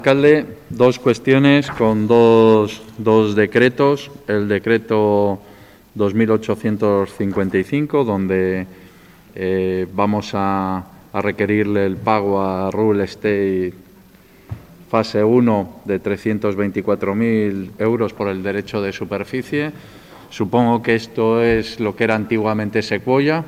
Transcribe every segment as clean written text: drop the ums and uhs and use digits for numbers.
Alcalde, dos cuestiones con dos decretos. El decreto 2855, donde vamos a requerirle el pago a Real Estate fase 1 de 324.000 euros por el derecho de superficie. Supongo que esto es lo que era antiguamente Sequoia,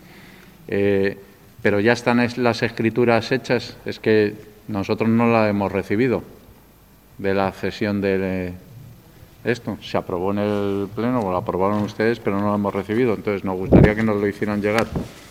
pero ya están las escrituras hechas. Es que nosotros no la hemos recibido de la cesión de esto. Se aprobó en el Pleno, o lo aprobaron ustedes, pero no lo hemos recibido. Entonces, nos gustaría que nos lo hicieran llegar.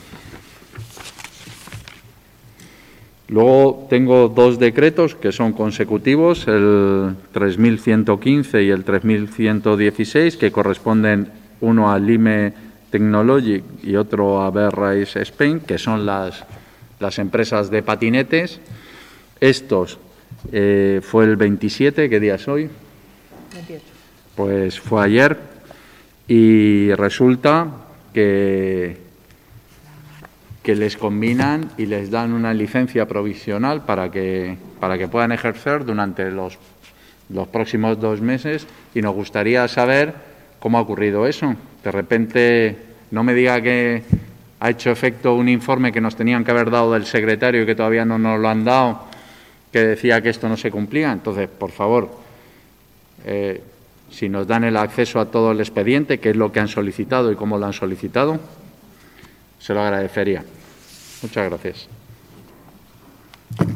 Luego tengo dos decretos que son consecutivos, el 3115 y el 3116, que corresponden uno a Lime Technologic y otro a Berrais Spain, que son las empresas de patinetes. Estos fue el 27, ¿qué día es hoy? 28. Pues fue ayer, y resulta que les combinan y les dan una licencia provisional para que puedan ejercer durante los próximos 2 meses, y nos gustaría saber cómo ha ocurrido eso. De repente, no me diga que ha hecho efecto un informe que nos tenían que haber dado del secretario y que todavía no nos lo han dado, que decía que esto no se cumplía. Entonces, por favor, si nos dan el acceso a todo el expediente, qué es lo que han solicitado y cómo lo han solicitado, se lo agradecería. Muchas gracias.